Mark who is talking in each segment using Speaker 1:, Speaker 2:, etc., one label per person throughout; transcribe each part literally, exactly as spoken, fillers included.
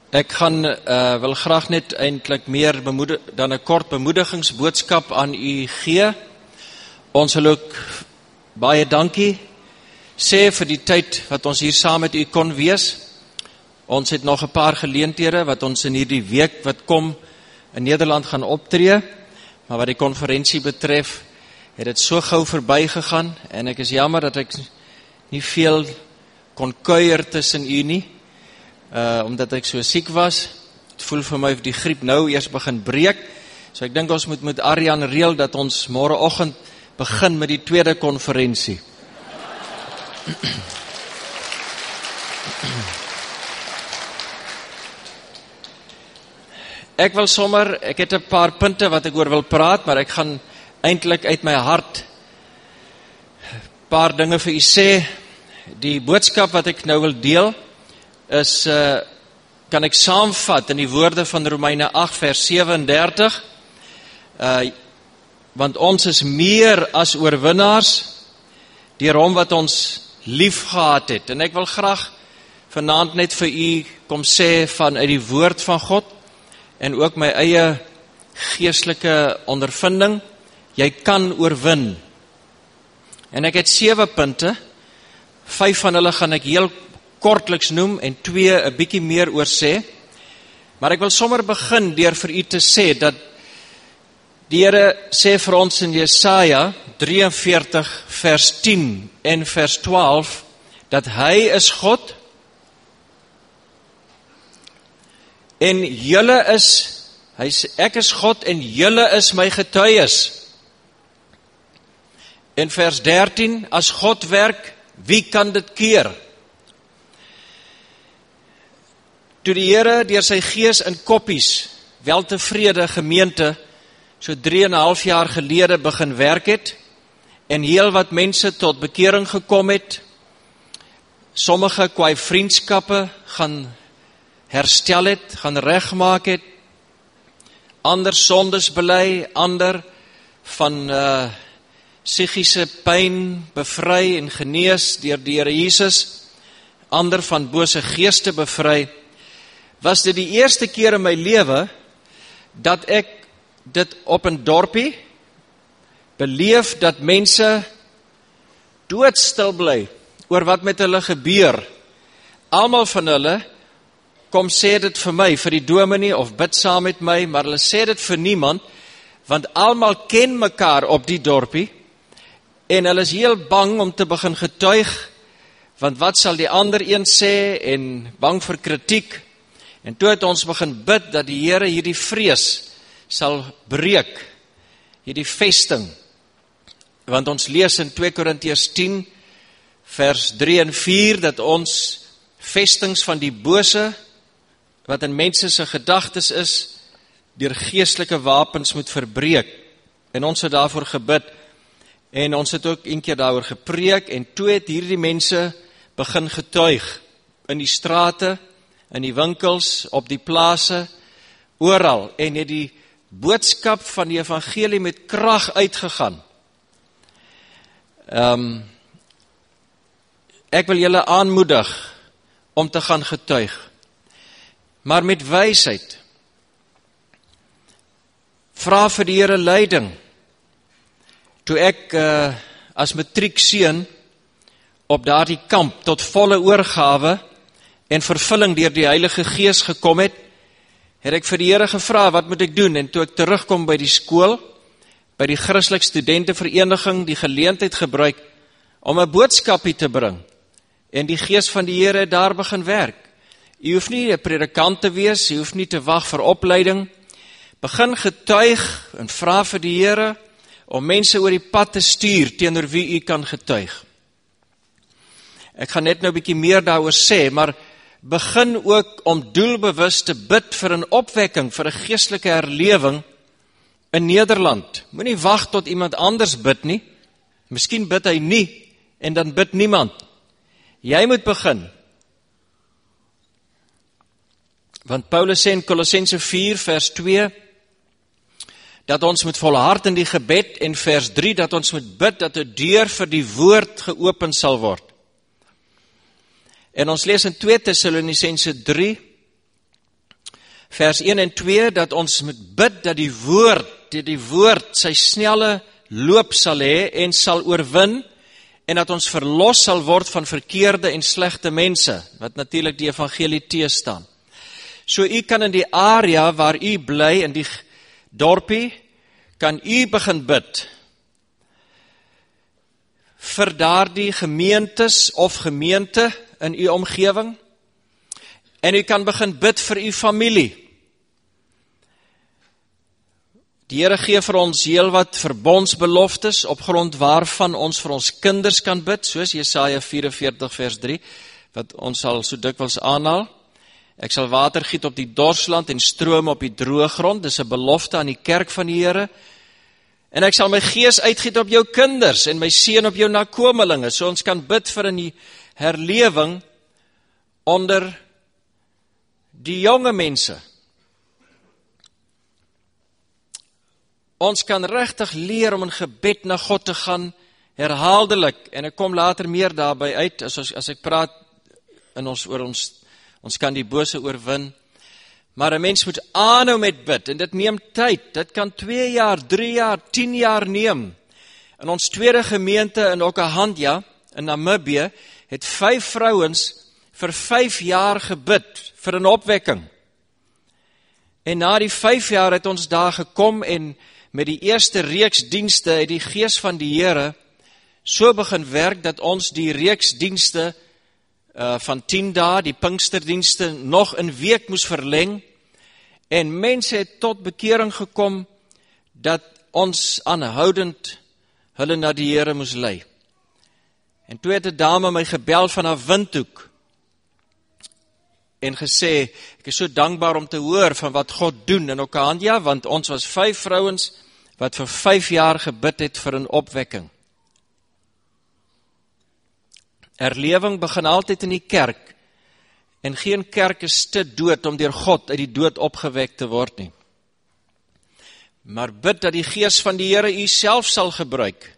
Speaker 1: Ek gaan uh, wil graag net eintlik meer bemoedig, dan 'n kort bemoedigingsboodskap aan u gee. Ons wil ook baie dankie sê vir die tyd wat ons hier saam met u kon wees. Ons het nog 'n paar geleenthede wat ons in hierdie week wat kom in Nederland gaan optree, maar wat die konferensie betref, het dit so gou verbygegaan en ek is jammer dat ek nie veel kon kuier tussen u nie. Uh, omdat ek so siek was. Het voel vir my of die griep nou eers begin breek. So ek dink ons moet met Arjan reël dat ons môreoggend begin met die tweede konferensie. Ek wil sommer, ek het 'n paar punte wat ek oor wil praat, maar ek gaan eintlik uit my hart 'n paar dinge vir u sê. Die boodskap wat ek nou wil deel is, uh, kan ek saamvat in die woorde van Romeine agt vers sewe en dertig, uh, want ons is meer as oorwinnaars deur hom wat ons lief gehad het. En ek wil graag vanaand net vir u kom sê van uit die woord van God en ook my eie geestelike ondervinding, jy kan oorwin. En ek het sewe punte, vyf van hulle gaan ek heel kortliks noem en twee 'n bietjie meer oor sê. Maar ek wil sommer begin deur vir u te sê dat die Here sê vir ons in Jesaja drie en veertig vers tien en vers twaalf dat hy is God en julle is, hy sê ek is God en julle is my getuies. En vers dertien, as God werk, wie kan dit keer? Toe die Here deur sy gees in Koppies, weltevrede gemeente, so drie en 'n half jaar gelede begin werk het, en heel wat mense tot bekering gekom het, sommige kwaai vriendskappe gaan herstel het, gaan regmaak het, ander sondes bely, ander van uh, psigiese pyn bevry en genees deur die Here Jesus, ander van bose geeste bevry, was dit die eerste keer in my lewe dat ek dit op 'n dorpie beleef dat mense doodstil bly oor wat met hulle gebeur. Almal van hulle kom sê dit vir my, vir die dominee of bid saam met my, maar hulle sê dit vir niemand, want almal ken mekaar op die dorpie en hulle is heel bang om te begin getuig, want wat sal die ander een sê en bang vir kritiek. En toe het ons begin bid dat die Here hierdie vrees sal breek, hierdie vesting. Want ons lees in twee Korintiërs tien, vers drie en vier, dat ons vestings van die bose, wat in mense se gedagtes is, deur geestelike wapens moet verbreek. En ons het daarvoor gebid, en ons het ook een keer daaroor gepreek, en toe het hierdie mense begin getuig, in die strate, in die winkels, op die plase, oral, en het die boodskap van die evangelie met krag uitgegaan. Um, ek wil julle aanmoedig om te gaan getuig, maar met wysheid. Vra vir die Here leiding. Toe ek uh, as matriekseun op daardie kamp tot volle oorgawe en vervulling deur die Heilige Gees gekom het, het ek vir die Here gevra, wat moet ek doen? En toe ek terugkom by die skool, by die Christelike Studentevereniging, die geleentheid gebruik om 'n boodskapie te bring. En die Gees van die Here het daar begin werk. U hoef nie 'n predikant te wees, u hoef nie te wag vir opleiding. Begin getuig en vra vir die Here om mense oor die pad te stuur teenoor wie u kan getuig. Ek gaan net nou 'n bietjie meer daaroor sê, maar begin ook om doelbewus te bid vir 'n opwekking, vir 'n geestelike herlewing in Nederland. Moenie wag tot iemand anders bid nie. Miskien bid hy nie en dan bid niemand. Jy moet begin. Want Paulus sê in Kolossense vier vers twee dat ons moet volhard in die gebed en vers drie dat ons moet bid dat 'n deur vir die woord geopen sal word. En ons lees in twee Tessalonisense drie vers een en twee, dat ons moet bid dat die woord, dat die woord sy snelle loop sal hê en sal oorwin, en dat ons verlos sal word van verkeerde en slegte mense, wat natuurlik die evangelie teestaan. So u kan in die area waar u bly, in die dorpie, kan u begin bid vir daardie gemeentes of gemeente in u omgewing, en u kan begin bid vir u familie. Die Here gee vir ons heel wat verbondsbeloftes, op grond waarvan ons vir ons kinders kan bid, soos Jesaja vyf-en-veertig vers drie, wat ons sal so dikwels aanhaal. Ek sal water giet op die dorsland en strome op die droë grond, dis 'n belofte aan die kerk van die Here. En ek sal my gees uitgiet op jou kinders en my seën op jou nakomelinge, so ons kan bid vir in die herlewing onder die jonge mense. Ons kan regtig leer om in gebed na God te gaan, herhaaldelik, en ek kom later meer daarby uit, as, as ek praat in ons, oor ons, ons kan die bose oorwin, maar 'n mens moet aanhou met bid, en dit neem tyd, dit kan twee jaar, drie jaar, tien jaar neem. In ons tweede gemeente in Okahandja, in Namibië, het vyf vrouens vir vyf jaar gebid, vir 'n opwekking. En na die vyf jaar het ons daar gekom, en met die eerste reeks dienste het die Gees van die Here so begin werk, dat ons die reeks dienste uh, van tien dae, die Pinksterdienste, nog 'n week moes verleng, en mense het tot bekering gekom, dat ons aanhoudend hulle na die Here moes lei. En toe het 'n dame my gebel van haar Windhoek, en gesê, ek is so dankbaar om te hoor van wat God doen in Okahandja, want ons was vyf vrouens wat vir vyf jaar gebid het vir 'n opwekking. Herlewing begin altyd in die kerk, en geen kerk is te dood om deur God uit die dood opgewek te word nie. Maar bid dat die Gees van die Here u self sal gebruik,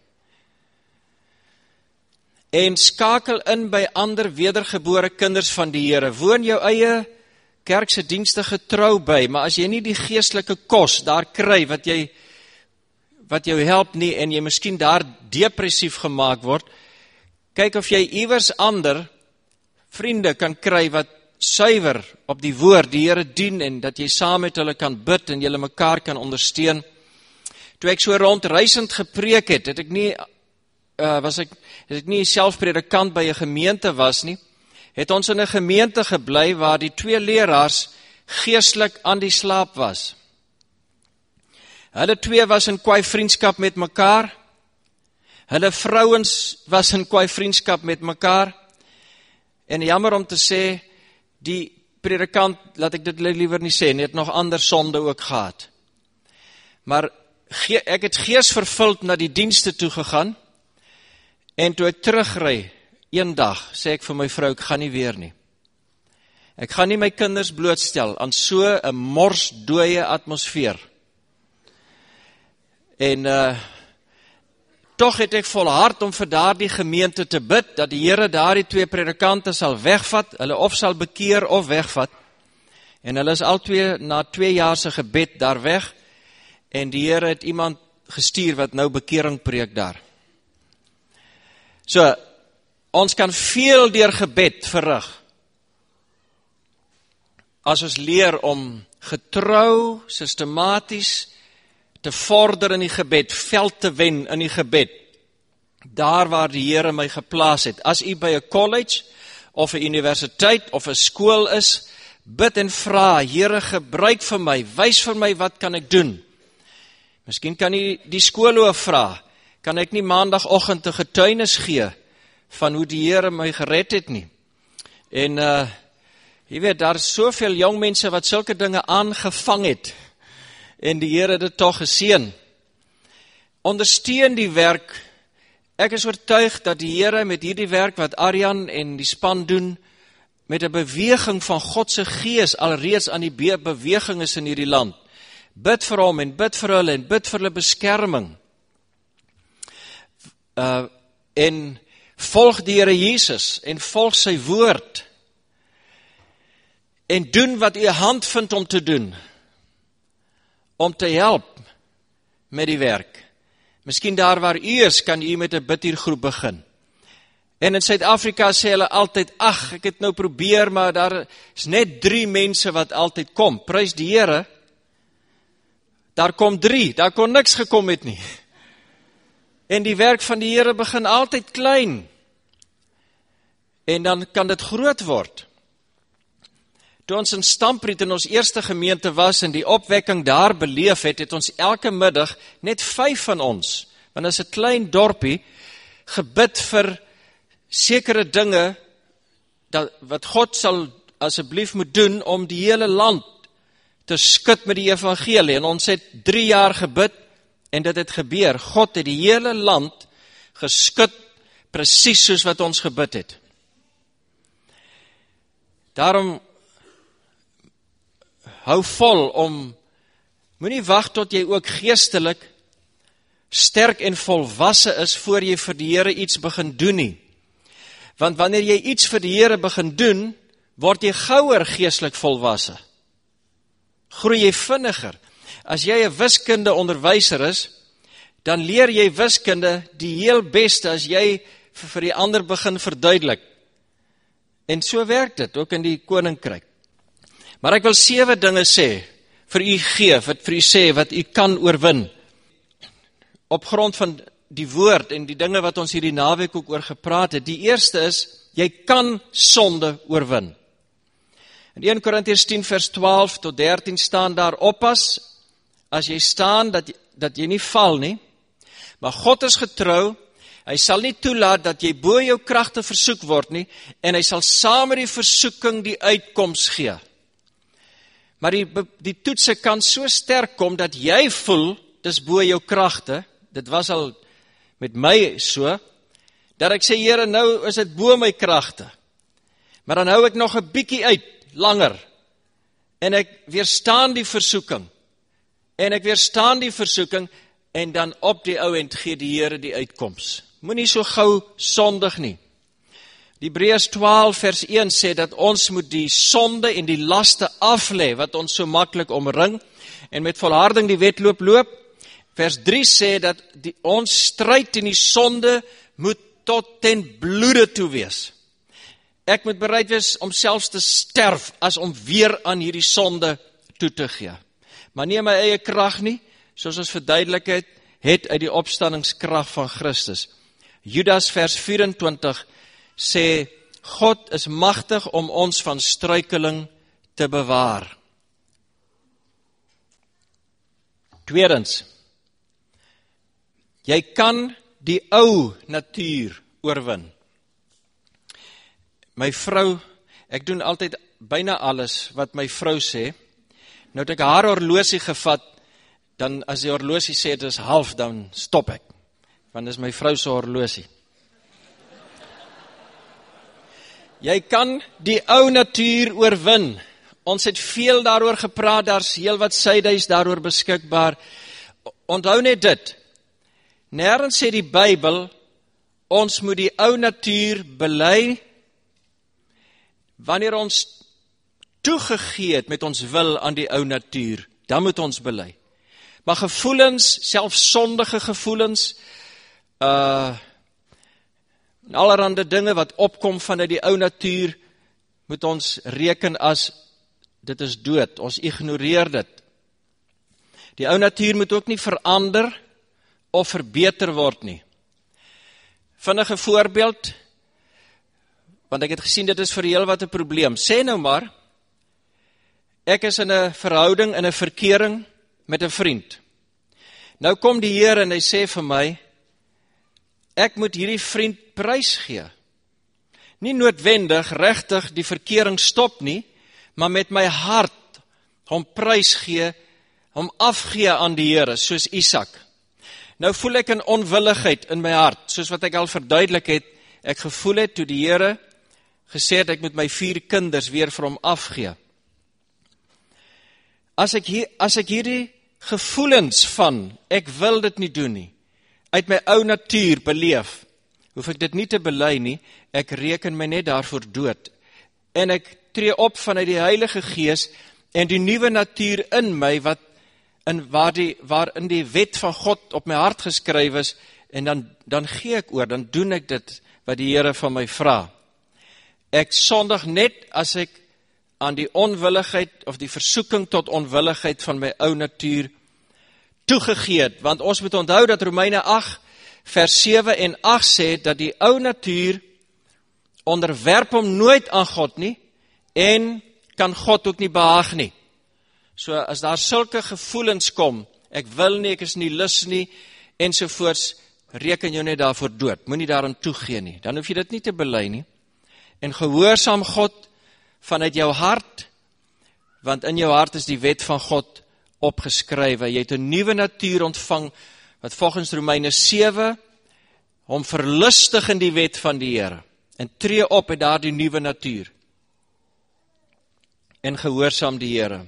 Speaker 1: en skakel in by ander wedergebore kinders van die Here. Woon jou eie kerkse dienste getrou by, maar as jy nie die geestelike kos daar kry, wat jy wat jou help nie, en jy miskien daar depressief gemaak word, kyk of jy iewers ander vriende kan kry, wat suiwer op die woord, die Here dien, en dat jy saam met hulle kan bid, en julle mekaar kan ondersteun. Toe ek so rondreisend gepreek het, het ek nie Uh, was ek, het ek nie self predikant by 'n gemeente was nie, het ons in 'n gemeente gebly waar die twee leraars geestelik aan die slaap was. Hulle twee was in kwaai vriendskap met mekaar, hulle vrouens was in kwaai vriendskap met mekaar, en jammer om te sê, die predikant, laat ek dit liewer nie sê, het nog ander sonde ook gehad. Maar ge, ek het geesvervuld na die dienste toe gegaan, en toe ek terugry, een dag, sê ek vir my vrou, ek gaan nie weer nie. Ek gaan nie my kinders blootstel aan so 'n morsdooie atmosfeer. En uh, tog het ek volhard om vir daardie gemeente te bid, dat die Here daardie twee predikante sal wegvat, hulle of sal bekeer of wegvat. En hulle is al twee na twee jaar se gebed daar weg, en die Here het iemand gestuur wat nou bekering preek daar. So, ons kan veel deur gebed verrig, as ons leer om getrou, sistematies te vorder in die gebed, veld te wen in die gebed, daar waar die Here my geplaas het. As u by 'n college, of 'n universiteit, of 'n skool is, bid en vra, Here, gebruik vir my, wys vir my, wat kan ek doen? Miskien kan u die skoolhoof vra, kan ek nie maandagoggend 'n getuienis gee van hoe die Here my gered het nie. En uh, jy weet, daar is soveel jong mense wat sulke dinge aangevang het, en die Here het dit tog geseën. Ondersteun die werk. Ek is oortuig dat die Here met hierdie werk wat Arjan en die span doen, met 'n beweging van God se Gees alreeds aan die be- beweging is in hierdie land. Bid vir hom en bid vir hulle en bid vir hulle beskerming. Uh, en volg die Here Jesus en volg sy woord. en doen wat u hand vind om te doen, om te help met die werk. Miskien daar waar u is, kan u met 'n bidtuurgroep begin. En in Suid-Afrika sê hulle altyd, ag, ek het nou probeer, maar daar is net drie mense wat altyd kom. Prys die Here, daar kom drie, daar kon niks gekom het nie. En die werk van die Here begin altyd klein. En dan kan dit groot word. Toe ons in Stampriet in ons eerste gemeente was en die opwekking daar beleef het, het ons elke middag net vyf van ons, want dit is 'n klein dorpie, gebid vir sekere dinge dat, wat God sal asseblief moet doen om die hele land te skud met die evangelie. En ons het drie jaar gebid en dit het gebeur. God het die hele land geskud presies soos wat ons gebid het. Daarom hou vol om, moenie wag tot jy ook geestelik sterk en volwasse is voor jy vir die Here iets begin doen nie. Want wanneer jy iets vir die Here begin doen, word jy gouer geestelik volwasse. Groei jy vinniger. As jy 'n wiskunde onderwyser is, dan leer jy wiskunde die heel beste as jy vir die ander begin verduidelik. En so werk dit, ook in die koninkryk. Maar ek wil sewe dinge sê, vir u gee, wat vir u sê, wat u kan oorwin. Op grond van die woord en die dinge wat ons hierdie naweek ook oor gepraat het. Die eerste is, jy kan sonde oorwin. In eerste Korintiërs tien vers twaalf tot dertien staan daar, oppas, as jy staan, dat, dat jy nie val nie, maar God is getrou, hy sal nie toelaat dat jy bo jou kragte versoek word nie, en hy sal saam met die versoeking die uitkoms gee. Maar die, die toetse kan so sterk kom, dat jy voel, dis bo jou kragte, dit was al met my so, dat ek sê, Here, nou is dit bo my kragte, maar dan hou ek nog 'n bietjie uit, langer, en ek weerstaan die versoeking, en ek weerstaan die versoeking, en dan op die ou end gee die Here die uitkoms. Moenie so gou sondig nie. Die Hebreërs twaalf vers een sê dat ons moet die sonde en die laste aflê, wat ons so maklik omring, en met volharding die wedloop loop. Vers drie sê dat die, ons stryd in die sonde moet tot ten bloede toe wees. Ek moet bereid wees om selfs te sterf, as om weer aan hierdie sonde toe te gee. Maar nie my eie krag nie, soos ons verduidelik het, het uit die opstandingskrag van Christus. Judas vers vyf-en-twintig sê, God is magtig om ons van struikeling te bewaar. Tweedens, jy kan die ou natuur oorwin. My vrou, ek doen altyd byna alles wat my vrou sê. Nou het ek haar horlosie gevat, dan as die horlosie sê dit is half, dan stop ek. Want dit is my vrou se horlosie. Jy kan die ou natuur oorwin. Ons het veel daaroor gepraat, daar's heel wat syduis daaroor beskikbaar. Onthou net dit, nêrens sê die Bybel, ons moet die ou natuur bely, wanneer ons toegegee het met ons wil aan die ou natuur, dan moet ons bely. Maar gevoelens, selfs sondige gevoelens, uh, en allerhande dinge wat opkom vanuit die ou natuur, moet ons reken as, dit is dood, ons ignoreer dit. Die ou natuur moet ook nie verander, of verbeter word nie. Vinnige voorbeeld, want ek het gesien, dit is vir heel wat 'n probleem. Sê nou maar, ek is in 'n verhouding, in 'n verkering, met 'n vriend. Nou kom die Here en hy sê vir my, ek moet hierdie vriend prys gee. Nie noodwendig, regtig die verkering stop nie, maar met my hart, hom prys gee, hom afgee aan die Here, soos Isak. Nou voel ek 'n onwilligheid in my hart, soos wat ek al verduidelik het, ek gevoel het toe die Here gesê het, ek moet my vier kinders weer vir hom afgee. As ek, hier, as ek hierdie gevoelens van, ek wil dit nie doen nie, uit my ou natuur beleef, hoef ek dit nie te bely nie, ek reken my net daarvoor dood, en ek tree op vanuit die Heilige Gees en die nuwe natuur in my, wat in, waar die, waarin die wet van God op my hart geskryf is, en dan, dan gee ek oor, dan doen ek dit wat die Here van my vra. Ek sondig net as ek aan die onwilligheid of die versoeking tot onwilligheid van my ou natuur toegegee het, want ons moet onthou dat Romeine agt vers sewe en agt sê dat die ou natuur onderwerp hom nooit aan God nie en kan God ook nie behaag nie. So as daar sulke gevoelens kom, ek wil nie, ek is nie lus nie ensovoorts, reken jou net daarvoor dood, moenie daaraan toegee nie, dan hoef jy dit nie te bely nie, en gehoorsaam God vanuit jou hart, want in jou hart is die wet van God opgeskrywe, jy het 'n nuwe natuur ontvang, wat volgens Romeine sewe, hom verlustig in die wet van die Here, en tree op met daardie nuwe natuur, en gehoorsaam die Here.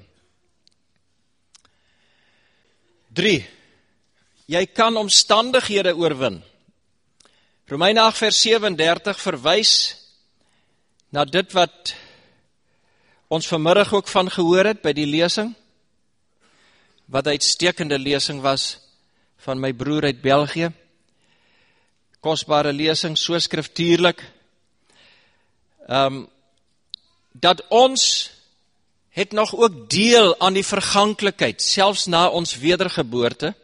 Speaker 1: Drie, jy kan omstandighede oorwin. Romeine agt vers sewe-en-dertig verwys na dit wat ons vanmiddag ook van gehoor het by die lesing, wat 'n uitstekende lesing was van my broer uit België. Kosbare lesing, so skriftuurlik. Um, dat ons het nog ook deel aan die verganklikheid, selfs na ons wedergeboorte,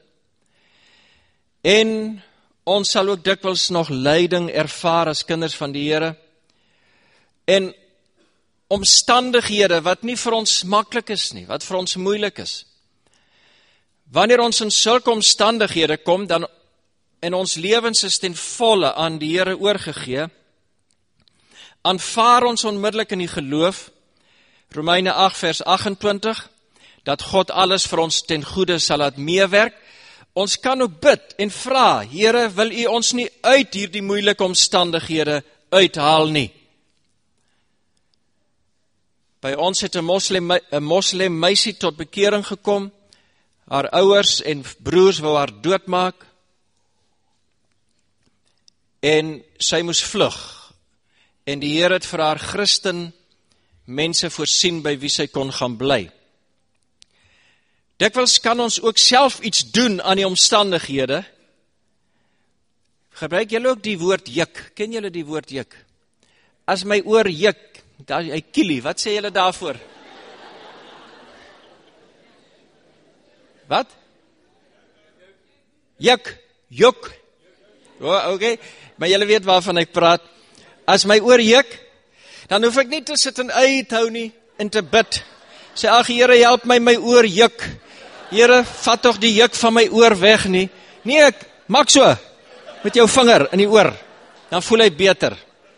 Speaker 1: en ons sal ook dikwels nog lyding ervaar as kinders van die Here, en omstandighede wat nie vir ons maklik is nie, wat vir ons moeilik is. Wanneer ons in sulke omstandighede kom, dan en ons lewens is ten volle aan die Here oorgegee, aanvaar ons onmiddellik in die geloof, Romeine agt vers agt-en-twintig, dat God alles vir ons ten goeie sal laat meewerk. Ons kan ook bid en vra, Here, wil U ons nie uit hierdie moeilike omstandighede uithaal nie. By ons het 'n moslim, 'n moslim meisie tot bekering gekom, haar ouers en broers wou haar doodmaak, en sy moes vlug, en die Here het vir haar Christen mense voorsien by wie sy kon gaan bly. Dikwels kan ons ook self iets doen aan die omstandighede. Gebruik julle ook die woord juk? Ken julle die woord juk? As my oor juk, daar hy kielie, wat sê julle daarvoor? Wat? Juk, juk. Oh, okay, maar julle weet waarvan ek praat. As my oor juk, dan hoef ek nie te sit en uithou nie, en te bid. Sê, ag Here, help my, my oor juk. Here, vat toch die juk van my oor weg nie. Nee, ek maak so, met jou vinger in die oor, dan voel hy beter.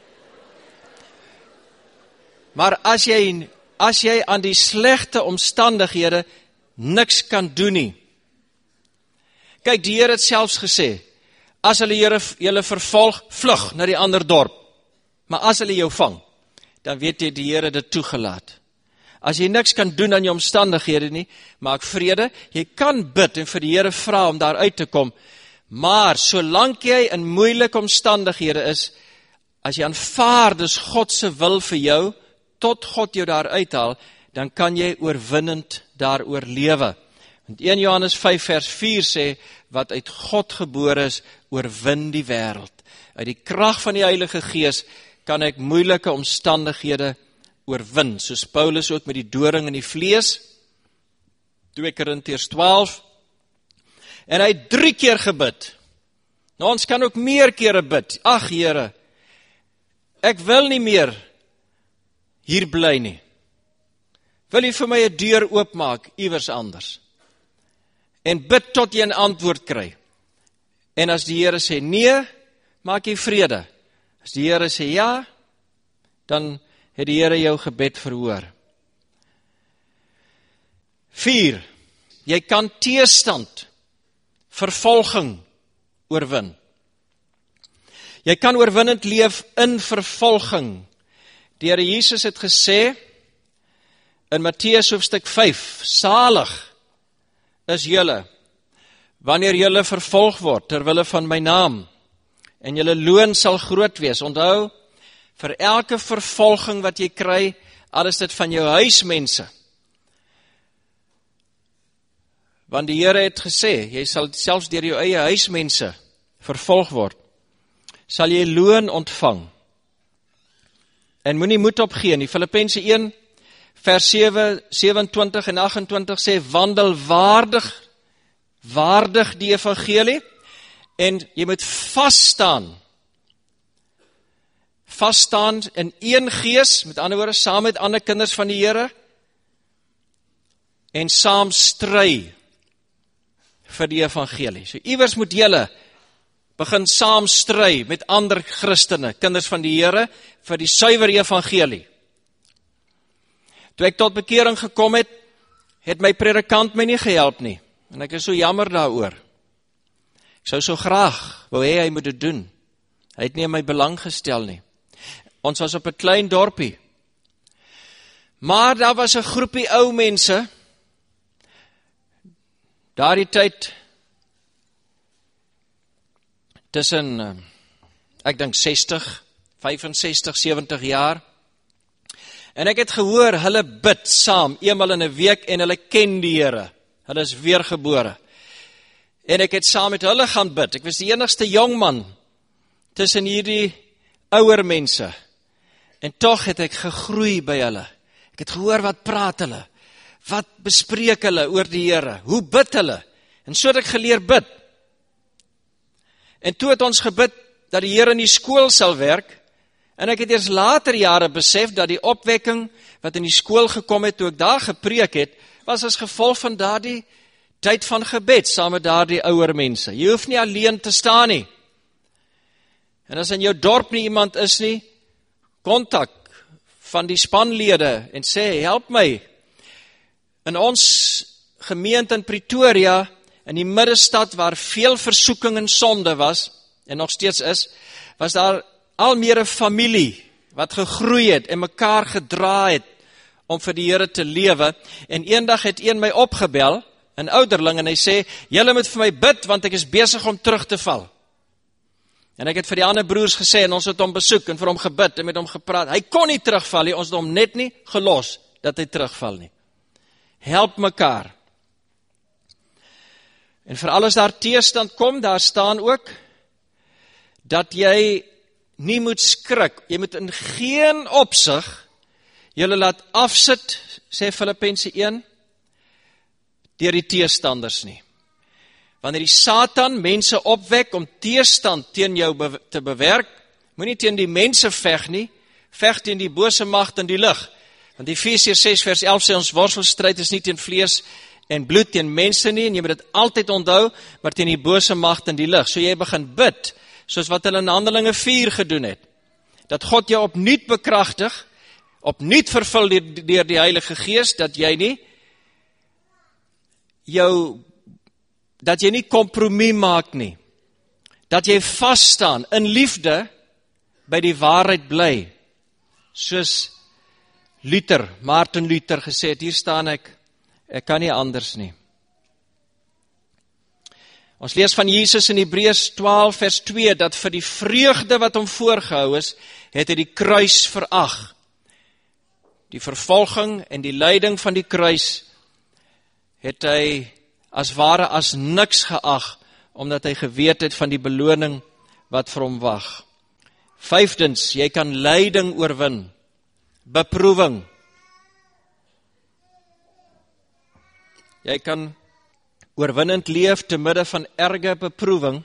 Speaker 1: Maar as jy, as jy aan die slegte omstandighede niks kan doen nie. Kyk, die Here het selfs gesê, as hulle julle vervolg, vlug na die ander dorp. Maar as hulle jou vang, dan weet jy, die Here dit toegelaat. As jy niks kan doen aan jou omstandighede nie, maak vrede, jy kan bid en vir die Here vra om daar uit te kom, maar solank jy in moeilike omstandighede is, as jy aanvaar, dis God se wil vir jou, tot God jou daar uithaal, dan kan jy oorwinnend daar oorlewe. Want Eerste Johannes vyf vers vier sê, wat uit God gebore is, oorwin die wêreld. Uit die krag van die Heilige Gees kan ek moeilike omstandighede oorwin, soos Paulus ook met die doring in die vlees, twee Korintiërs twaalf, en hy het drie keer gebid. Nou, ons kan ook meer kere bid. Ag Here, ek wil nie meer hier bly nie. Wil U vir my 'n deur oopmaak, iewers anders? En bid tot jy 'n antwoord kry. En as die Here sê nee, maak jy vrede. As die Here sê ja, dan het die Here jou gebed verhoor. Vier, jy kan teestand, vervolging oorwin. Jy kan oorwinnend leef in vervolging. Die Here Jesus het gesê in Matteus hoofstuk vyf, salig is julle, wanneer julle vervolg word ter wille van my naam, en julle loon sal groot wees. Onthou, vir elke vervolging wat jy kry, al is dit van jou huismense. Want die Here het gesê, jy sal selfs deur jou eie huismense vervolg word, sal jy loon ontvang. En moenie moed opgee nie. Filippense een, vers sewe, sewe-en-twintig en agt-en-twintig sê, wandel waardig, waardig die evangelie, en jy moet vasstaan, vasstaan in een gees, met ander woorde, saam met ander kinders van die Here, en saam stry vir die evangelie. So iewers moet julle begin saam stry met ander Christene, kinders van die Here, vir die suiwer evangelie. Toe ek tot bekering gekom het, het my predikant my nie gehelp nie, en ek is so jammer daaroor. Ek sou so graag wou hê hy moet dit doen. Hy het nie in my belang gestel nie. Ons was op 'n klein dorpie. Maar daar was 'n groepie ou mense, daardie tyd, tussen, ek dink sestig, vyfensestig, sewentig jaar, en ek het gehoor, hulle bid saam, eenmal in 'n week, en hulle ken die Here, hulle is weergebore, en ek het saam met hulle gaan bid, ek was die enigste jong man, tussen hierdie ouer mense, en toch het ek gegroei by hulle, ek het gehoor wat praat hulle, wat bespreek hulle oor die Here, hoe bid hulle, en so het ek geleer bid, en toe het ons gebid, dat die Here in die skool sal werk, en ek het eers later jare besef, dat die opwekking, wat in die skool gekom het, toe ek daar gepreek het, was as gevolg van daardie tyd van gebed, saam met daardie ouer mense. Jy hoef nie alleen te staan nie. En as in jou dorp nie iemand is nie, kontak van die spanlede, en sê, help my. In ons gemeente in Pretoria, in die middestad waar veel versoeking en sonde was, en nog steeds is, was daar al meer 'n familie, wat gegroei het, en mekaar gedra het, om vir die Here te lewe, en eendag het een my opgebel, 'n ouderling, en hy sê, julle moet vir my bid, want ek is besig om terug te val. En ek het vir die ander broers gesê, en ons het hom besoek, en vir hom gebid, en met hom gepraat, hy kon nie terugval nie, ons het hom net nie gelos, dat hy terugval nie. Help mekaar. En vir alles daar teestand kom, daar staan ook, dat jy nie moet skrik, jy moet in geen opsig, julle laat afsit, sê Filippense een, deur die teestanders nie. Wanneer die Satan mense opwek om teestand teen jou be- te bewerk, moenie teen die mense veg nie, veg teen die bose magt in die lig. Want Efesiërs ses vers elf sê ons worstelstryd is nie teen vlees en bloed teen mense nie, en jy moet dit altyd onthou, maar teen die bose magt in die lig. So jy begin bid, soos wat hulle in Handelinge vier gedoen het, dat God jou opnuut bekragtig, opnuut vervul deur die Heilige Gees, dat jy nie jou, dat jy nie kompromie maak nie, dat jy vasstaan in liefde by die waarheid bly, soos Luther, Martin Luther gesê het, hier staan ek, ek kan nie anders nie. Ons lees van Jesus in Hebreërs twaalf vers twee, dat vir die vreugde wat hom voorgehou is, het hy die kruis verag. Die vervolging en die lyding van die kruis, het hy as ware as niks geag, omdat hy geweet het van die beloning wat vir hom wag. Vyfdens, jy kan lyding oorwin, beproewing. Jy kan oorwinnend leef te midde van erge beproewing.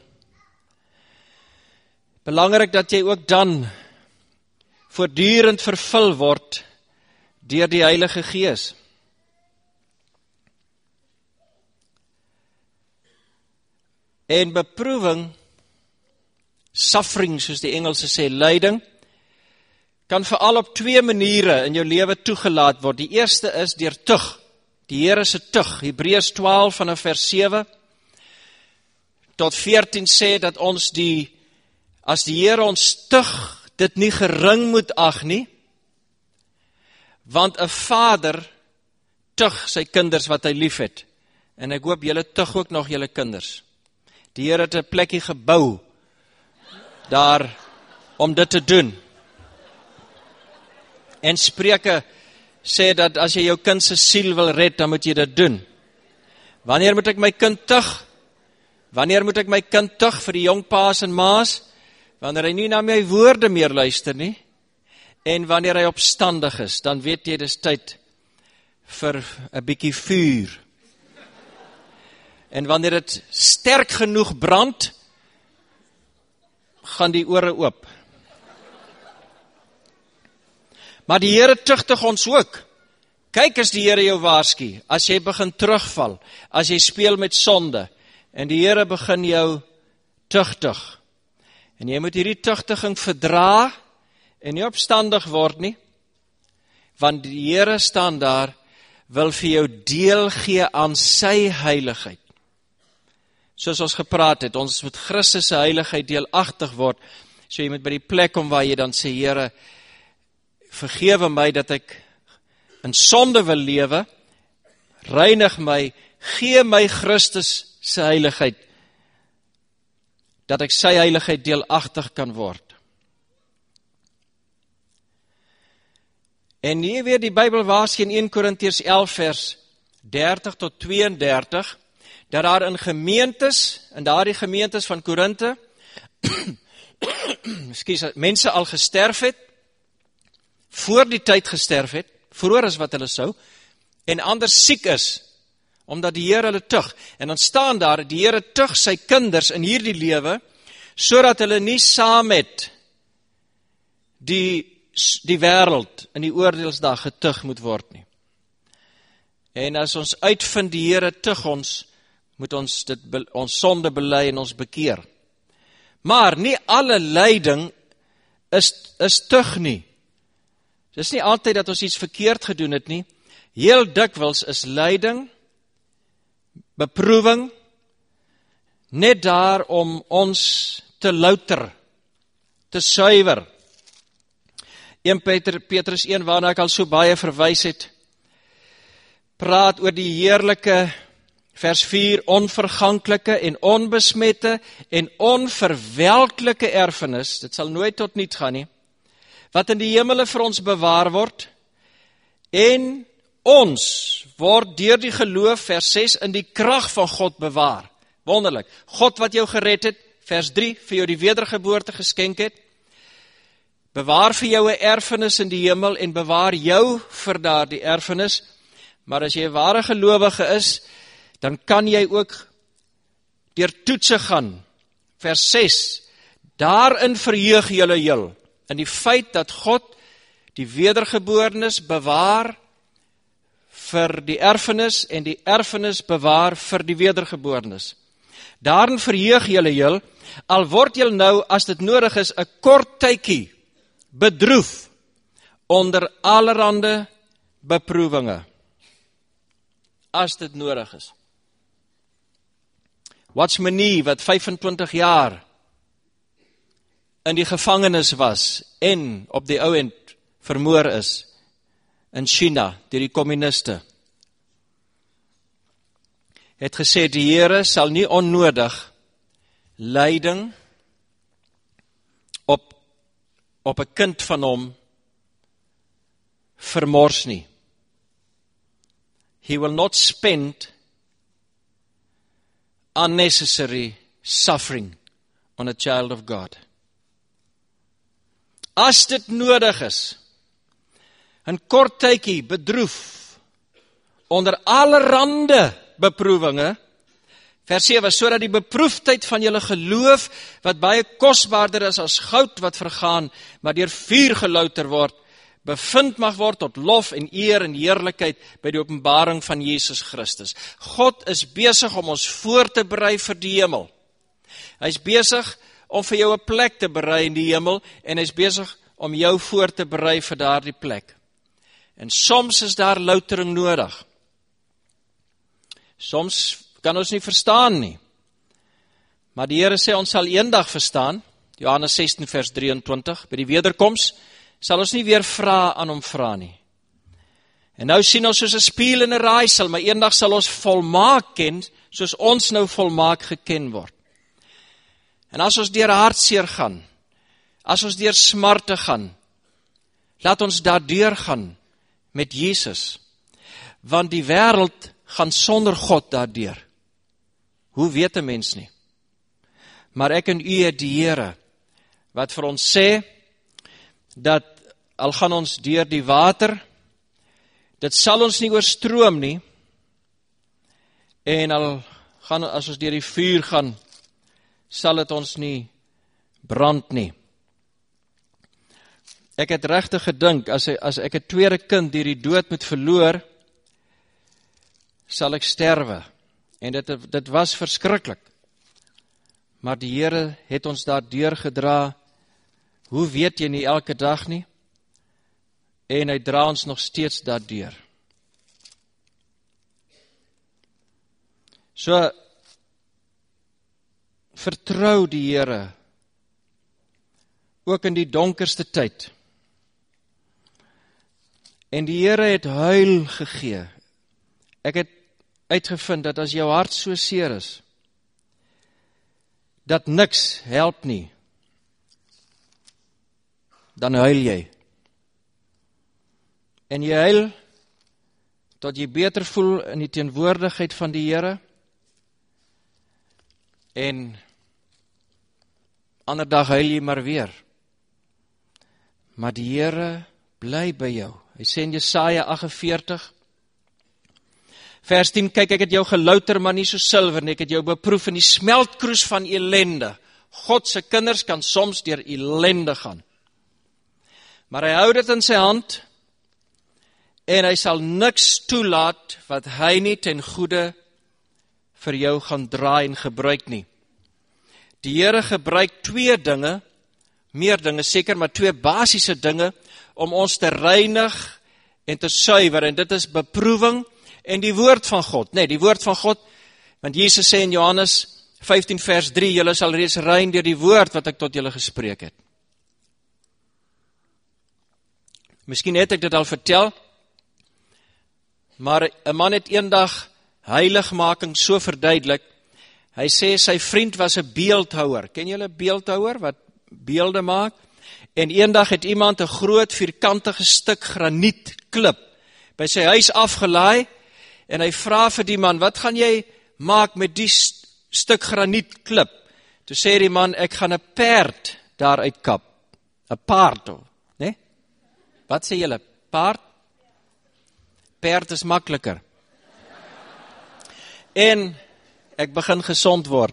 Speaker 1: Belangrik dat jy ook dan voortdurend vervul word deur die Heilige Gees. En beproewing, suffering soos die Engelse sê, lyding, kan veral op twee maniere in jou lewe toegelaat word. Die eerste is deur tug, die Here se tug. Hebreërs twaalf vanaf vers sewe tot veertien sê dat ons die, as die Here ons tug, dit nie gering moet ag nie, want 'n vader tug sy kinders wat hy lief het. En ek hoop julle tug ook nog julle kinders. Die Here het 'n plekkie gebou daar om dit te doen. En Spreuke sê dat as jy jou kind se siel wil red, dan moet jy dit doen. Wanneer moet ek my kind tug? Wanneer moet ek my kind tug vir die jong paas en maas? Wanneer hy nie na my woorde meer luister nie, en wanneer hy opstandig is, dan weet jy, dis tyd vir 'n bietjie vuur. En wanneer dit sterk genoeg brand, gaan die ore oop. Maar die Here tugtig ons ook. Kyk as die Here jou waarsku, as jy begin terugval, as jy speel met sonde, en die Here begin jou tugtig. En jy moet hierdie tugtiging verdra, en nie opstandig word nie, want die Here staan daar, wil vir jou deel gee aan sy heiligheid. Soos ons gepraat het, ons moet Christus se heiligheid deelagtig word, so jy moet by die plek kom waar jy dan sê, Here, vergewe my dat ek in sonde wil lewe, reinig my, gee my Christus se heiligheid, dat ek sy heiligheid deelagtig kan word. En hier weer die Bybel waarsku in Eerste Korintiërs elf vers dertig tot tweeëndertig, dat daar in gemeentes, in daardie gemeentes van Korinte, ekskuus, mense al gesterf het, voor die tyd gesterf het, vroeër as wat hulle sou, en anders siek is, omdat die Here hulle tug. En dan staan daar, die Here tug sy kinders in hierdie lewe, sodat hulle nie saam met die die wêreld in die oordeelsdag getug moet word nie. En as ons uitvind die Here tug ons, moet ons dit ons sonde bely en ons bekeer. Maar nie alle lyding is is tug nie. Dis nie altyd dat ons iets verkeerd gedoen het nie. Heel dikwels is lyding, beproewing, net daar om ons te louter, te suiwer. Eerste Petrus een, waarna ek al so baie verwys het, praat oor die heerlike, vers vier, onverganklike en onbesmette en onverwelklike erfenis, dit sal nooit tot niet gaan nie, wat in die hemele vir ons bewaar word, en ons word deur die geloof, vers ses, in die krag van God bewaar. Wonderlik, God wat jou gered het, vers drie, vir jou die wedergeboorte geskenk het, bewaar vir jou 'n erfenis in die hemel en bewaar jou vir daardie erfenis. Maar as jy 'n ware gelowige is, dan kan jy ook deur toetse gaan. Vers ses, daarin verheug julle heel, in die feit dat God die wedergeboortes bewaar vir die erfenis en die erfenis bewaar vir die wedergeboortes. Daarin verheug julle heel, al word julle nou, as dit nodig is, 'n kort tydjie bedroef onder allerhande beproewinge, as dit nodig is. Watchmanie, wat vyfentwintig jaar in die gevangenis was, en op die ou end vermoor is, in China, deur die kommuniste, het gesê, die Here sal nie onnodig lyding op op 'n kind van hom vermors nie. He will not spend unnecessary suffering on a child of God. As dit nodig is, 'n kort tydjie bedroef onder allerhande beproewinge, vers sewe, sodat die beproefdheid van julle geloof, wat baie kosbaarder is as goud wat vergaan, maar deur vuur gelouter word, bevind mag word tot lof en eer en heerlikheid by die openbaring van Jesus Christus. God is besig om ons voor te berei vir die hemel. Hy is besig om vir jou 'n plek te berei in die hemel, en hy is besig om jou voor te berei vir daardie plek. En soms is daar loutering nodig. Soms kan ons nie verstaan nie. Maar die Here sê ons sal eendag verstaan, Johannes sestien vers drieëntwintig, by die wederkoms sal ons nie weer vra aan hom vra nie. En nou sien ons soos 'n spieël in 'n raaisel, maar eendag sal ons volmaak ken, soos ons nou volmaak geken word. En as ons deur hartseer gaan, as ons deur smarte gaan, laat ons daardeur gaan met Jesus, want die wêreld gaan sonder God daardeur. Hoe weet 'n mens nie? Maar ek en u het die Here, wat vir ons sê, dat al gaan ons deur die water, dit sal ons nie oorstroom nie, en al gaan, as ons deur die vuur gaan, sal dit ons nie brand nie. Ek het regtig gedink, as, as ek 'n tweede kind deur die dood moet verloor, sal ek sterwe. En dit, dit was verskriklik. Maar die Here het ons daar deurgedra. Hoe weet jy nie elke dag nie? En hy dra ons nog steeds daardeur. So, vertrou die Here, ook in die donkerste tyd. En die Here het huil gegee. Ek het uitgevind dat as jou hart so seer is, dat niks help nie, dan huil jy. En jy huil, tot jy beter voel in die teenwoordigheid van die Here, en ander dag huil jy maar weer. Maar die Here bly by jou. Hy sê in Jesaja agt en veertig, vers tien, kyk, ek het jou gelouter, maar nie so silwer nie, ek het jou beproef in die smeltkroes van ellende. God se kinders kan soms deur ellende gaan. Maar hy hou dit in sy hand, en hy sal niks toelaat, wat hy nie ten goeie vir jou gaan draai en gebruik nie. Die Here gebruik twee dinge, meer dinge seker, maar twee basiese dinge, om ons te reinig en te suiwer, en dit is beproewing en die woord van God. Nee, die woord van God, want Jesus sê in Johannes vyftien vers drie, julle sal reeds rein deur die woord wat ek tot julle gespreek het. Miskien het ek dit al vertel, maar 'n man het eendag heiligmaking so verduidelik. Hy sê sy vriend was 'n beeldhouer. Ken julle 'n beeldhouer wat beelde maak? En eendag het iemand 'n groot vierkantige stuk granietklip by sy huis afgelaai, en hy vra vir die man, wat gaan jy maak met die st stuk granietklip? Toe sê die man, ek gaan 'n perd daaruit kap. 'n Paard, né? Wat sê julle? Paard? Perd is makliker. En ek begin gesond word.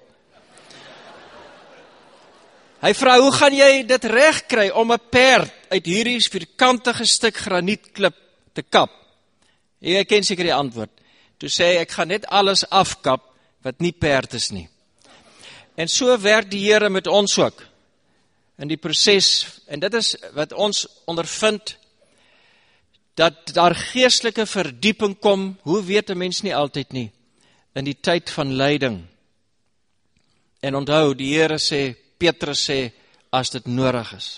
Speaker 1: Hy vra, hoe gaan jy dit reg kry om 'n perd uit hierdie vierkantige stuk granietklip te kap? Jy ken seker die antwoord. Toe sê hy, ek gaan net alles afkap wat nie perd is nie. En so werk die Here met ons ook in die proses, en dit is wat ons ondervind, dat daar geestelike verdieping kom, hoe weet 'n mens nie altyd nie, in die tyd van lyding. En onthou, die Here sê, Petrus sê, as dit nodig is.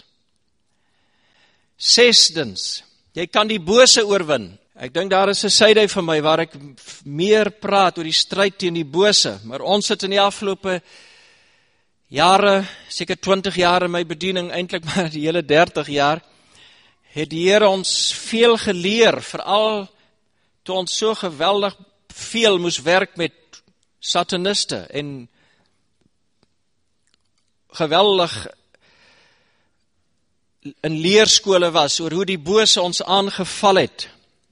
Speaker 1: Sesdens, jy kan die bose oorwin. Ek dink daar is 'n syde van my waar ek meer praat oor die stryd teen die bose, maar ons het in die afgelope jare, seker twintig jaar in my bediening, eintlik maar die hele dertig jaar, het die Here ons veel geleer, veral toe ons so geweldig veel moes werk met sataniste en geweldig in leerskole was oor hoe die bose ons aangeval het.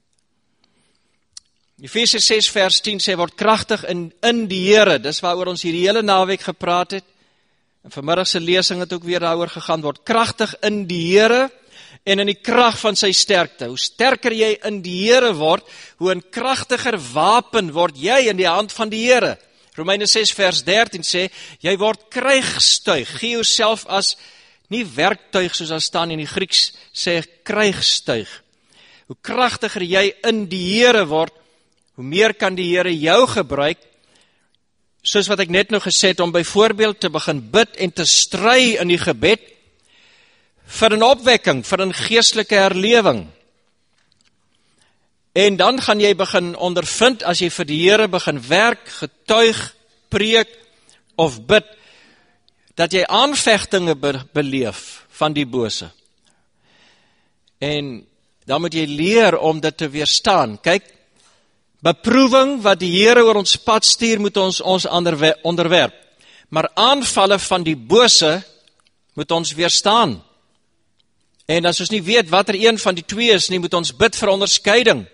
Speaker 1: Efesiërs ses vers tien sê, word kragtig in, in die Here, dis waaroor ons hierdie hele naweek gepraat het, en vanmiddag se lesing het ook weer daaroor gegaan, word kragtig in die Here, en in die krag van sy sterkte. Hoe sterker jy in die Here word, hoe 'n kragtiger wapen word jy in die hand van die Here. Romeine ses vers dertien sê, jy word krygstuig, gee jouself as, nie werktuig soos daar staan in die Grieks, sê krygstuig. Hoe kragtiger jy in die Here word, hoe meer kan die Here jou gebruik, soos wat ek net nou gesê het, om byvoorbeeld te begin bid en te stry in die gebed, vir 'n opwekking, vir 'n geestelike herlewing. En dan gaan jy begin ondervind, as jy vir die Here begin werk, getuig, preek of bid, dat jy aanvegtinge be- beleef van die bose. En dan moet jy leer om dit te weerstaan. Kyk, beproewing wat die Here oor ons pad stuur, moet ons ons onderwerp. Maar aanvalle van die bose moet ons weerstaan. En as ons nie weet wat er een van die twee is nie, moet ons bid vir onderskeiding.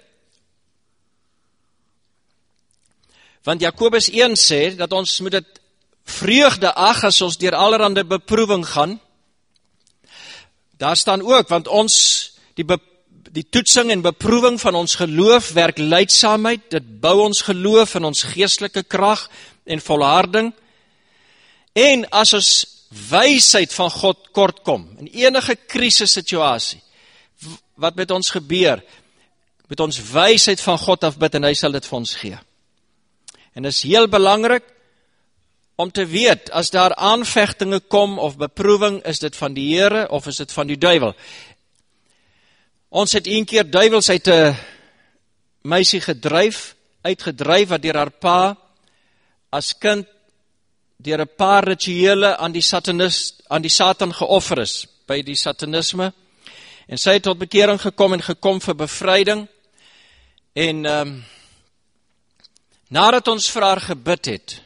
Speaker 1: Want Jakobus een sê, dat ons moet dit vreugde ag as ons deur allerhande beproewing gaan. Daar staan ook, want ons, die, be, die toetsing en beproewing van ons geloof werk lydsaamheid, dit bou ons geloof en ons geestelike krag en volharding. En as ons wysheid van God kortkom, in enige krisissituasie, wat met ons gebeur, met ons wysheid van God afbid en hy sal dit vir ons gee. En dit is heel belangrik om te weet, as daar aanvegtinge kom of beproewing, is dit van die Here of is dit van die duiwel. Ons het een keer duiwels uit 'n meisie gedryf, uitgedryf wat deur haar pa as kind deur 'n paar rituele aan die satanist, aan die Satan geoffer is, by die satanisme. En sy het tot bekering gekom en gekom vir bevryding. En um, nadat ons vir haar gebid het,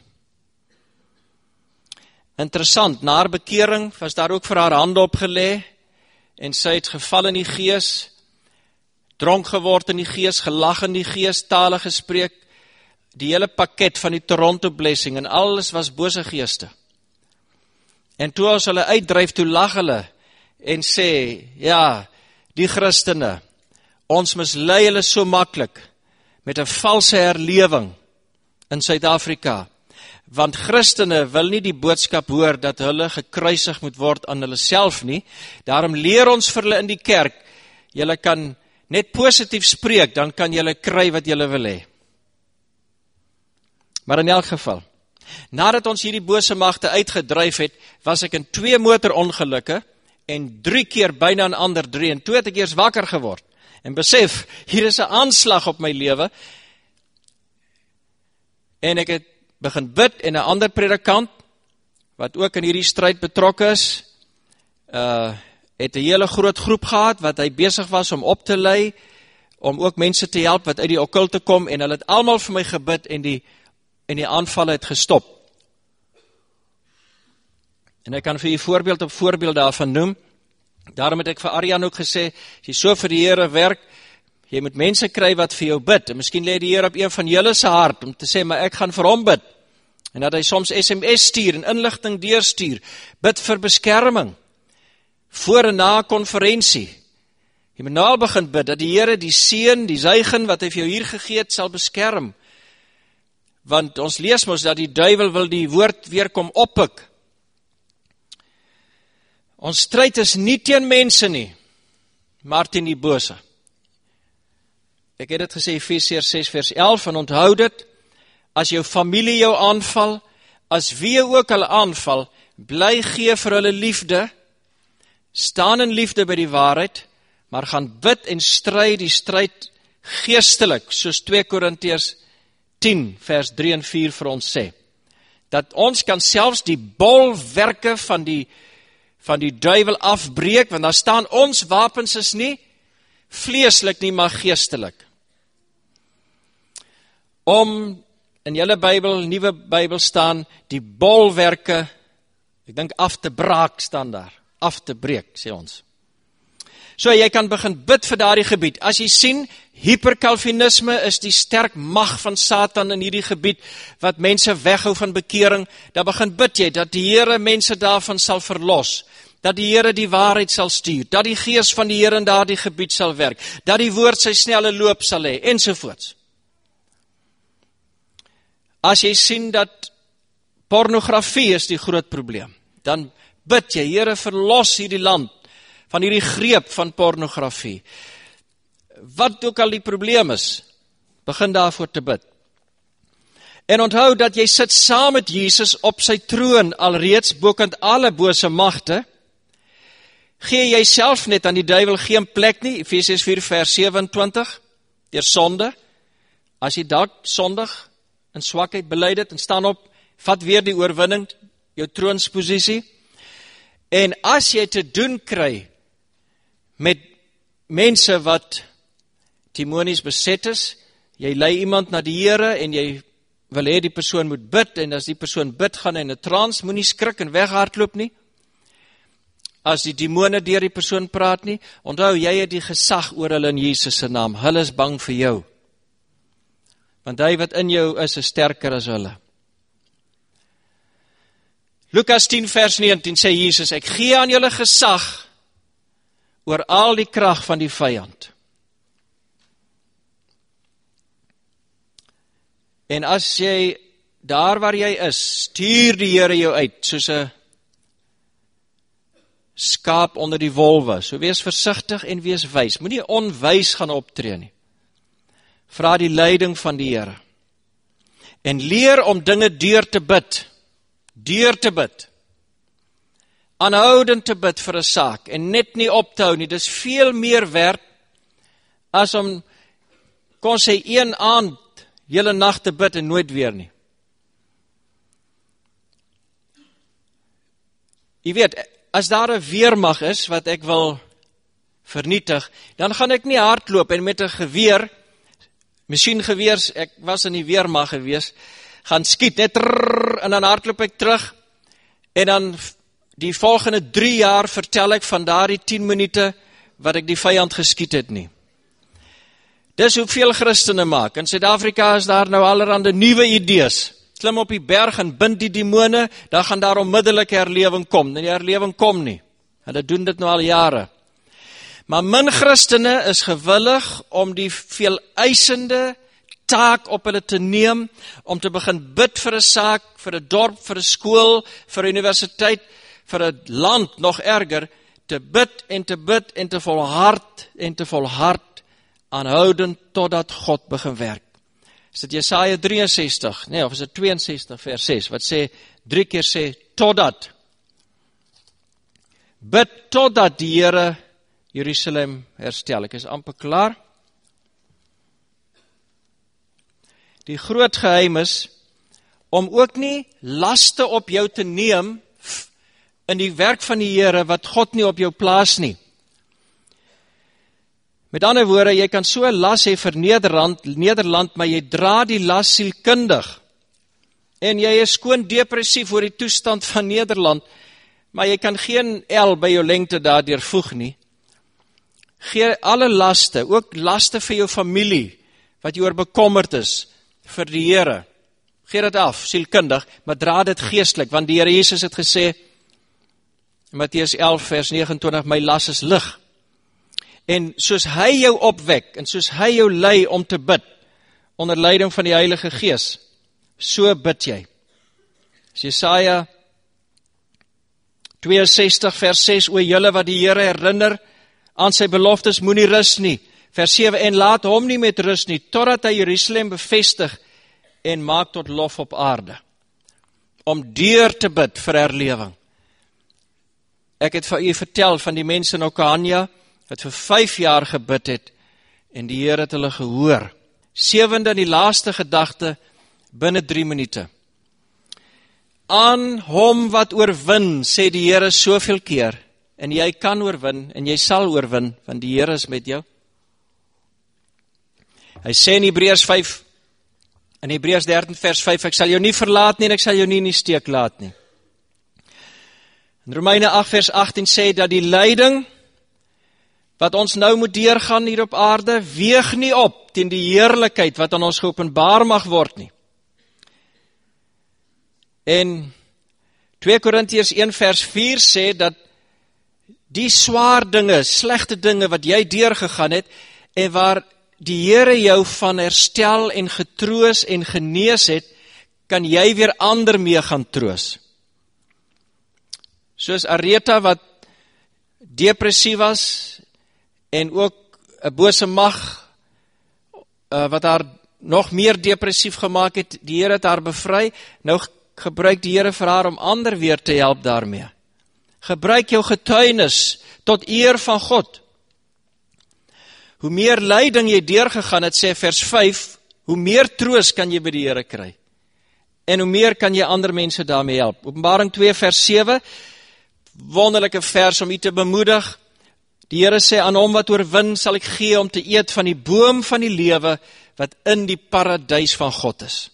Speaker 1: interessant, na haar bekering was daar ook vir haar hande opgelê, en sy het geval in die gees, dronk geword in die gees, gelag in die gees, tale gespreek, die hele pakket van die Toronto blessing, en alles was bose geeste. En toe as hulle uitdryf, toe lag hulle, en sê, ja, die Christene, ons mislei hulle so maklik, met 'n valse herlewing in Suid-Afrika, want Christene wil nie die boodskap hoor, dat hulle gekruisig moet word aan hulle self nie, daarom leer ons vir hulle in die kerk, julle kan net positief spreek, dan kan julle kry wat julle wil hê. Maar in elk geval, nadat ons hierdie bose magte uitgedryf het, was ek in twee motorongelukke, en drie keer byna in ander drie, en toe het ek eers wakker geword, en besef, hier is 'n aanslag op my lewe, en ek het begin bid, en 'n ander predikant, wat ook in hierdie stryd betrokke is, uh, het 'n hele groot groep gehad, wat hy besig was om op te lei, om ook mense te help, wat uit die okkulte kom, en hulle het almal vir my gebid, en die, en die aanvalle het gestop. En ek kan vir u voorbeeld op voorbeeld daarvan noem. Daarom het ek vir Arjan ook gesê, as jy so vir die Here werk, jy moet mense kry wat vir jou bid, en miskien lê die Here op een van julle se hart, om te sê, maar ek gaan vir hom bid, en dat hy soms S M S stuur, en inligting deurstuur, bid vir beskerming, voor en na konferensie, jy moet nou al begin bid, dat die Here die seën, die zegen, wat hy vir jou hier gegee het, sal beskerm, want ons lees mos, dat die duiwel wil die woord weer kom oppik. Ons stryd is nie teen mense nie, maar teen die bose. Ek het dit gesê, Efesiërs ses vers elf, en onthou dit, as jou familie jou aanval, as wie jou ook al aanval, bly gee vir hulle liefde, staan in liefde by die waarheid, maar gaan bid en stry die stryd geestelik, soos twee Korintiërs tien vers drie en vier vir ons sê, dat ons kan selfs die bolwerke van die van die duiwel afbreek, want daar staan ons wapens is nie vleeslik nie, maar geestelik. Om in julle Bybel, nuwe Bybel staan, die bolwerke, ek dink af te braak staan daar, af te breek, sê ons. So jy kan begin bid vir daardie gebied. As jy sien, hyperkalvinisme is die sterk mag van Satan in hierdie gebied, wat mense weghou van bekering, dan begin bid jy, dat die Here mense daarvan sal verlos, dat die Here die waarheid sal stuur, dat die gees van die Here in daardie gebied sal werk, dat die woord sy snelle loop sal hê, ensovoorts. As jy sien dat pornografie is die groot probleem, dan bid jy, Here verlos hierdie land van hierdie greep van pornografie. Wat ook al die probleem is, begin daarvoor te bid. En onthou dat jy sit saam met Jesus op sy troon alreeds bokant alle bose magte. Gee jy self net aan die duiwel geen plek nie, Efesiërs vier vers sewe-en-twintig, deur sonde. As jy dalk sondig in swakheid bely dit en staan op, vat weer die oorwinning, jou troonsposisie. En as jy te doen kry met mense wat demonies beset is, jy lei iemand na die Here en jy wil hê die persoon moet bid, en as die persoon bid, gaan hy in 'n trance, moenie skrik en weghardloop nie. As die demone deur die persoon praat nie, onthou, jy het die gesag oor hulle in Jesus se naam. Hulle is bang vir jou. Want hy wat in jou is, is sterker as hulle. Lukas tien vers negentien sê Jesus, ek gee aan julle gesag oor al die krag van die vyand. En as jy, daar waar jy is, stuur die Here jou uit, soos 'n skaap onder die wolwe. So wees versigtig en wees wys. Moenie onwys gaan optree nie. Vra die leiding van die Here. En leer om dinge deur te bid. Deur te bid. Aanhoudend te bid vir 'n saak. En net nie op te hou nie. Dis veel meer werd as om, kon sê, een aand, hele nag te bid en nooit weer nie. Jy weet, as daar 'n weermag is wat ek wil vernietig, dan gaan ek nie hardloop en met 'n geweer, masjiengeweers, ek was in die weermag gewees, gaan skiet, net trrr, en dan hardloop ek terug, en dan die volgende drie jaar vertel ek van daardie tien minute wat ek die vyand geskiet het nie. Dis hoeveel Christene maak. In Suid-Afrika is daar nou allerhande nuwe idees. Klim op die berg en bind die demone, dan gaan daar onmiddellik herlewing kom. En die herlewing kom nie. Hulle doen dit nou al jare. Maar min Christene is gewillig om die veel eisende taak op hulle te neem, om te begin bid vir 'n saak, vir 'n dorp, vir 'n skool, vir 'n universiteit, vir 'n land, nog erger, te bid en te bid en te volhard en te volhard, aanhoudend totdat God begin werk. Is dit Jesaja drieënsestig, nee, of is dit tweeënsestig vers ses, wat sê, drie keer sê, totdat. Bid totdat die Here Jerusalem herstel. Ek is amper klaar. Die groot geheim is, om ook nie laste op jou te neem, in die werk van die Here, wat God nie op jou plaas nie. Met ander woorde, jy kan so 'n las hê vir Nederland, Nederland, maar jy dra die las sielkundig. En jy is skoon depressief oor die toestand van Nederland, maar jy kan geen L by jou lengte daardeur voeg nie. Gee alle laste, ook laste vir jou familie, wat jy oor bekommerd is, vir die Here. Gee dit af, sielkundig, maar dra dit geestelik, want die Here Jesus het gesê, in Matteus elf vers negenentwintig, my las is lig. En soos hy jou opwek, en soos hy jou lei om te bid, onder leiding van die Heilige Gees, so bid jy. Jesaja tweeënsestig vers ses, o julle wat die Here herinner, aan sy beloftes moenie rus nie. Vers sewe, en laat hom nie met rus nie, totdat hy Jerusalem bevestig, en maak tot lof op aarde. Om deur te bid vir herlewing. Ek het vir u vertel van die mense in Okahania, wat vir vyf jaar gebid het, en die Here het hulle gehoor. Sewende en die laaste gedagte, binne drie minute. Aan hom wat oorwin, sê die Here soveel keer, en jy kan oorwin, en jy sal oorwin, want die Here is met jou. Hy sê in Hebreërs vyf, in Hebreërs dertien vers vyf, ek sal jou nie verlaat nie, en ek sal jou nie in die steek laat nie. In Romeine agt vers agttien sê, dat die lyding, wat ons nou moet deurgaan hier op aarde, weeg nie op teen die heerlikheid wat aan ons geopenbaar mag word nie. En twee Korintiërs een vers vier sê, dat die swaar dinge, slegte dinge wat jy deurgegaan het, en waar die Here jou van herstel en getroos en genees het, kan jy weer ander mee gaan troos. Soos Areta wat depressief was, en ook 'n bose mag, uh, wat haar nog meer depressief gemaak het, die Here het haar bevry, nou gebruik die Here vir haar om ander weer te help daarmee. Gebruik jou getuienis tot eer van God. Hoe meer lyding jy deurgegaan het, sê vers vyf, hoe meer troos kan jy by die Here kry. En hoe meer kan jy ander mense daarmee help. Openbaring twee vers sewe, wonderlike vers om u te bemoedig, Die Here sê, aan hom wat oorwin sal ek gee om te eet van die boom van die lewe wat in die paradys van God is.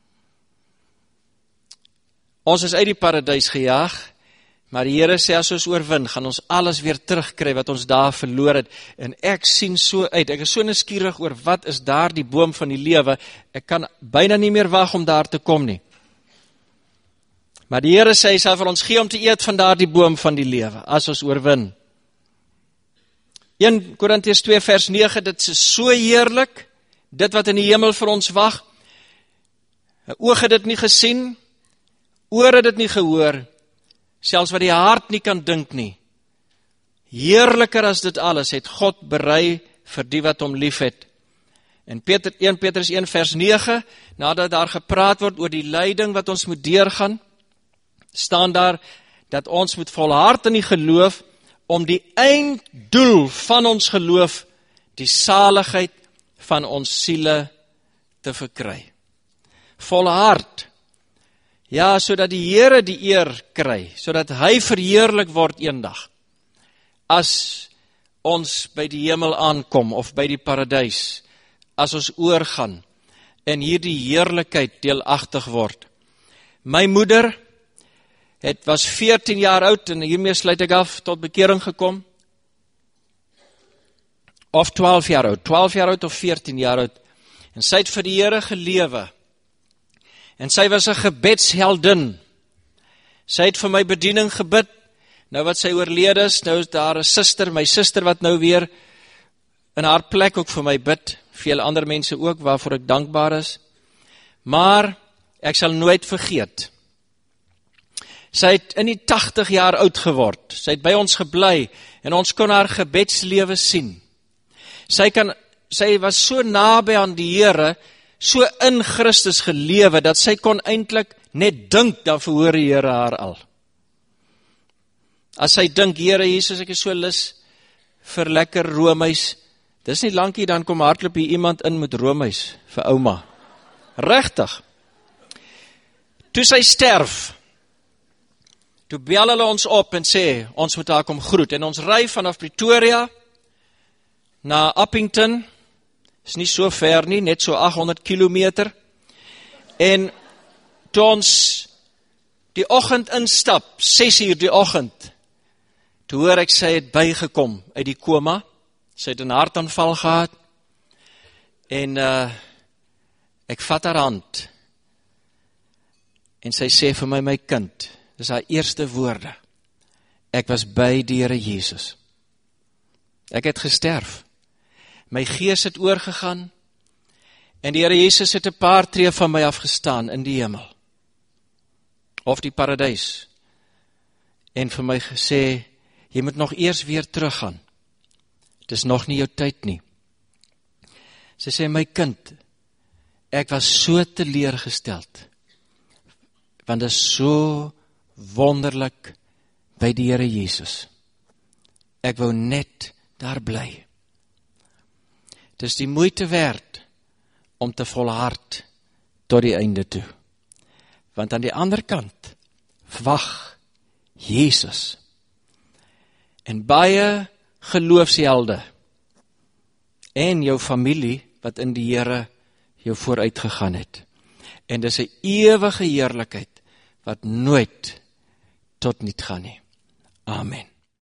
Speaker 1: Ons is uit die paradys gejaag, maar die Here sê, as ons oorwin, gaan ons alles weer terugkry wat ons daar verloor het. En ek sien so uit, ek is so nuuskierig oor wat is daar die boom van die lewe, ek kan byna nie meer wag om daar te kom nie. Maar die Here sê, hy sal vir ons gee om te eet van daar die boom van die lewe, as ons oorwin. Eerste Korintiërs twee vers nege, dit is so heerlik, dit wat in die hemel vir ons wag, oog het dit nie gesien, oor het dit nie gehoor, selfs wat die hart nie kan dink nie. Heerliker as dit alles het God berei vir die wat hom lief het. En Peter, Eerste Petrus een vers nege, nadat daar gepraat word oor die lyding wat ons moet deurgaan, staan daar dat ons moet volhard in die geloof, om die einddoel van ons geloof, die saligheid van ons siele te verkry. Volhard, ja, sodat die Here die eer kry, sodat hy verheerlik word eendag, as ons by die hemel aankom, of by die paradys, as ons oorgaan, en hier die heerlikheid deelagtig word. My moeder, het was veertien jaar oud, en hiermee sluit ek af, tot bekering gekom, of twaalf jaar oud, twaalf jaar oud of veertien jaar oud, en sy het vir die Here gelewe, en sy was 'n gebedsheldin, sy het vir my bediening gebid, nou wat sy oorlede is, nou is daar 'n suster, my suster wat nou weer, in haar plek ook vir my bid, veel ander mense ook, waarvoor ek dankbaar is, maar, ek sal nooit vergeet, sy het in die tachtig jaar oud geword, sy het by ons gebly, en ons kon haar gebedslewe sien. Sy, kan, sy was so naby aan die Here, so in Christus gelewe, dat sy kon eintlik net dink, dan verhoor die Here haar al. As sy dink, Here Jesus, ek is so lus vir lekker roomys, dis nie lankie, dan kom hardloop hier iemand in met roomys, vir ouma. Regtig. Toe sy sterf, toe bel hulle ons op en sê, ons moet daar kom groet, en ons ry vanaf Pretoria, na Appington, is nie so ver nie, net so achthonderd kilometer, en toe ons die oggend instap, ses uur die oggend, toe hoor ek sy het bygekom uit die koma, sy het 'n hartaanval gehad, en uh, ek vat haar hand, en sy sê vir my, my kind, dis haar eerste woorde, ek was by die Here Jesus, ek het gesterf, my gees het oorgegaan, en die Here Jesus het 'n paar tree van my afgestaan in die hemel, of die paradys, en vir my gesê, jy moet nog eers weer teruggaan, het is nog nie jou tyd nie. Sy sê, my kind, ek was so teleurgesteld, want dit is so wonderlik by die Here Jesus. Ek wou net daar bly. Het is die moeite werd om te volhard tot die einde toe. Want aan die ander kant wag Jesus. En baie geloofshelde en jou familie wat in die Here jou vooruit gegaan het. En dis 'n ewige heerlikheid wat nooit tot niet gaan nie. Amen.